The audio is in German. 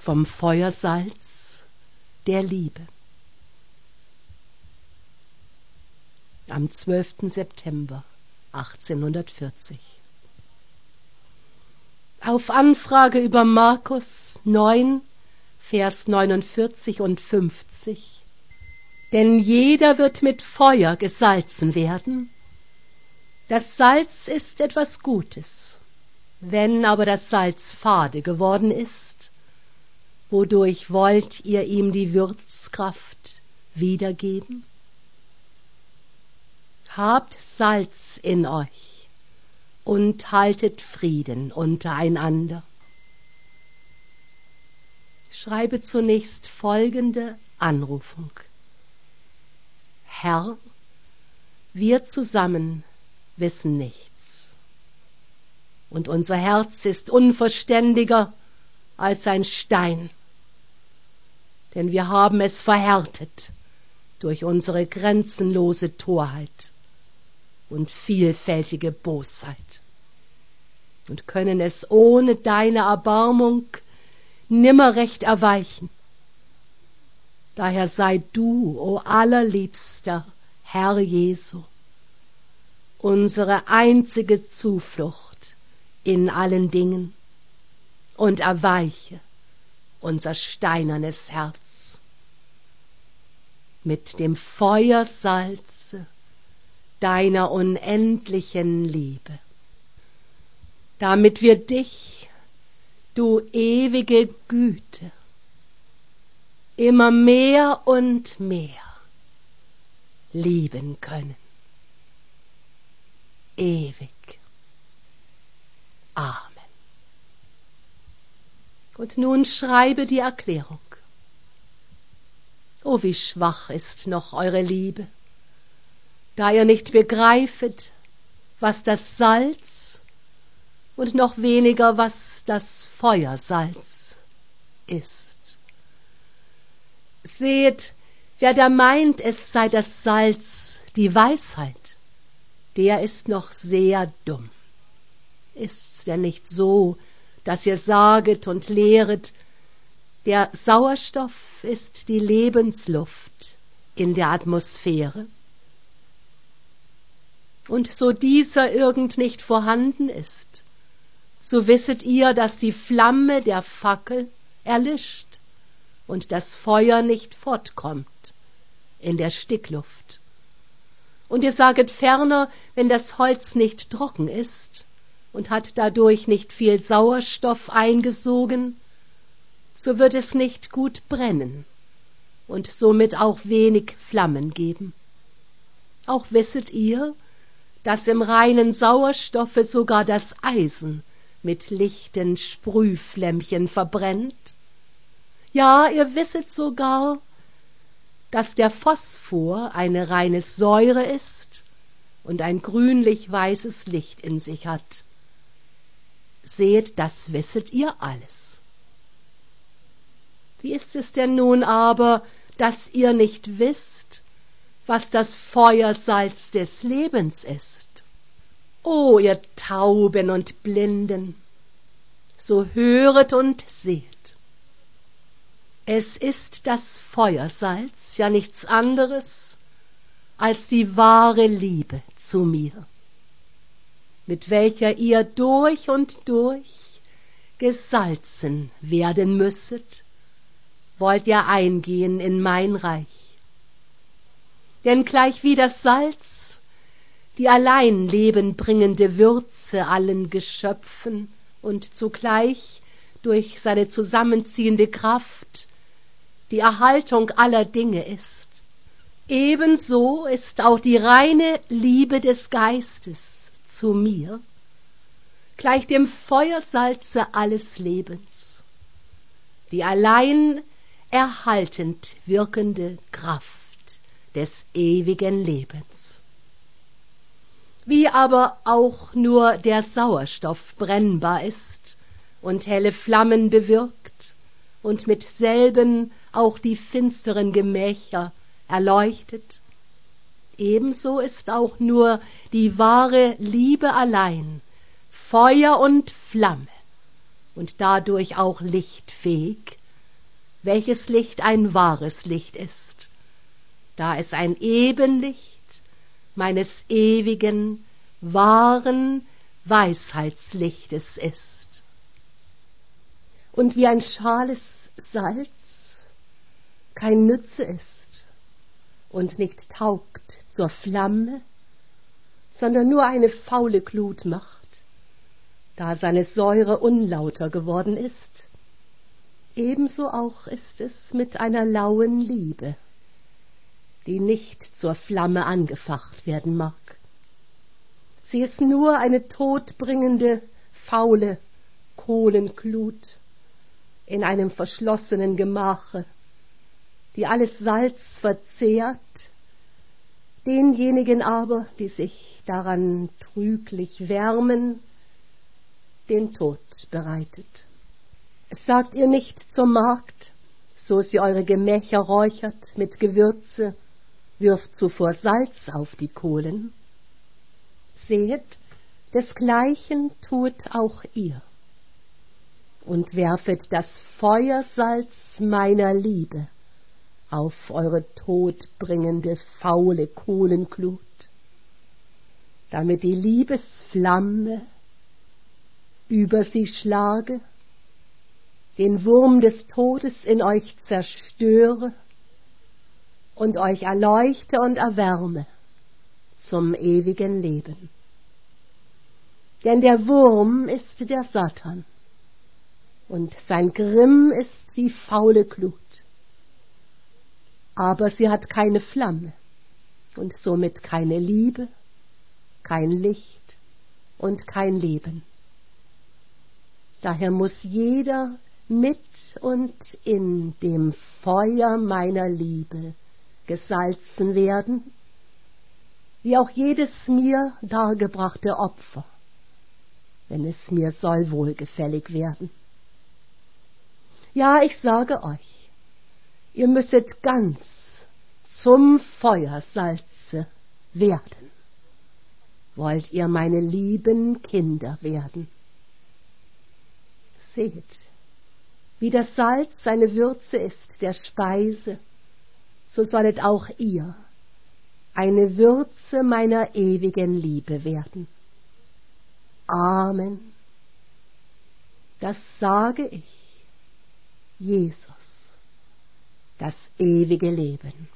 vom Feuersalz der Liebe. Am 12. September 1840. Auf Anfrage über Markus 9, Vers 49 und 50: Denn jeder wird mit Feuer gesalzen werden. Das Salz ist etwas Gutes. Wenn aber das Salz fade geworden ist, wodurch wollt ihr ihm die Würzkraft wiedergeben? Habt Salz in euch und haltet Frieden untereinander. Schreibe zunächst folgende Anrufung: Herr, wir zusammen wissen nichts, und unser Herz ist unverständiger als ein Stein, denn wir haben es verhärtet durch unsere grenzenlose Torheit und vielfältige Bosheit und können es ohne deine Erbarmung nimmer recht erweichen. Daher sei du, o allerliebster Herr Jesu, unsere einzige Zuflucht in allen Dingen und erweiche unser steinernes Herz mit dem Feuersalze deiner unendlichen Liebe, damit wir dich, du ewige Güte, immer mehr und mehr lieben können. Ewig. Amen. Und nun schreibe die Erklärung. O, wie schwach ist noch eure Liebe, da ihr nicht begreifet, was das Salz und noch weniger, was das Feuersalz ist. Seht, wer da meint, es sei das Salz, die Weisheit, der ist noch sehr dumm. Ist's denn nicht so, dass ihr saget und lehret, der Sauerstoff ist die Lebensluft in der Atmosphäre? Und so dieser irgend nicht vorhanden ist, so wisset ihr, dass die Flamme der Fackel erlischt und das Feuer nicht fortkommt in der Stickluft. Und ihr saget ferner, wenn das Holz nicht trocken ist und hat dadurch nicht viel Sauerstoff eingesogen, so wird es nicht gut brennen und somit auch wenig Flammen geben. Auch wisset ihr, dass im reinen Sauerstoffe sogar das Eisen mit lichten Sprühflämmchen verbrennt. Ja, ihr wisset sogar, dass der Phosphor eine reine Säure ist und ein grünlich-weißes Licht in sich hat. Seht, das wisset ihr alles. Wie ist es denn nun aber, dass ihr nicht wisst, was das Feuersalz des Lebens ist? O ihr Tauben und Blinden, so höret und seht. Es ist das Feuersalz, ja nichts anderes als die wahre Liebe zu mir, mit welcher ihr durch und durch gesalzen werden müsset, wollt ihr eingehen in mein Reich. Denn gleichwie das Salz, die allein lebenbringende Würze allen Geschöpfen und zugleich durch seine zusammenziehende Kraft die Erhaltung aller Dinge ist, ebenso ist auch die reine Liebe des Geistes zu mir gleich dem Feuersalze alles Lebens, die allein erhaltend wirkende Kraft des ewigen Lebens. Wie aber auch nur der Sauerstoff brennbar ist und helle Flammen bewirkt und mit selben auch die finsteren Gemächer erleuchtet, ebenso ist auch nur die wahre Liebe allein Feuer und Flamme und dadurch auch lichtfähig welches Licht ein wahres Licht ist, da es ein Ebenlicht meines ewigen, wahren Weisheitslichtes ist. Und wie ein schales Salz kein Nütze ist und nicht taugt zur Flamme, sondern nur eine faule Glut macht, da seine Säure unlauter geworden ist, ebenso auch ist es mit einer lauen Liebe, die nicht zur Flamme angefacht werden mag. Sie ist nur eine todbringende, faule Kohlenglut in einem verschlossenen Gemache, die alles Salz verzehrt, denjenigen aber, die sich daran trüglich wärmen, den Tod bereitet. Sagt ihr nicht zur Magd, so sie eure Gemächer räuchert mit Gewürze, wirft zuvor Salz auf die Kohlen? Sehet, desgleichen tut auch ihr. Und werfet das Feuersalz meiner Liebe auf eure todbringende, faule Kohlenglut, damit die Liebesflamme über sie schlage, den Wurm des Todes in euch zerstöre und euch erleuchte und erwärme zum ewigen Leben. Denn der Wurm ist der Satan, und sein Grimm ist die faule Glut. Aber sie hat keine Flamme und somit keine Liebe, kein Licht und kein Leben. Daher muss jeder mit und in dem Feuer meiner Liebe gesalzen werden, wie auch jedes mir dargebrachte Opfer, wenn es mir soll wohlgefällig werden. Ja, ich sage euch, ihr müsset ganz zum Feuersalze werden, wollt ihr meine lieben Kinder werden. Seht, wie das Salz eine Würze ist der Speise, so sollet auch ihr eine Würze meiner ewigen Liebe werden. Amen. Das sage ich, Jesus, das ewige Leben.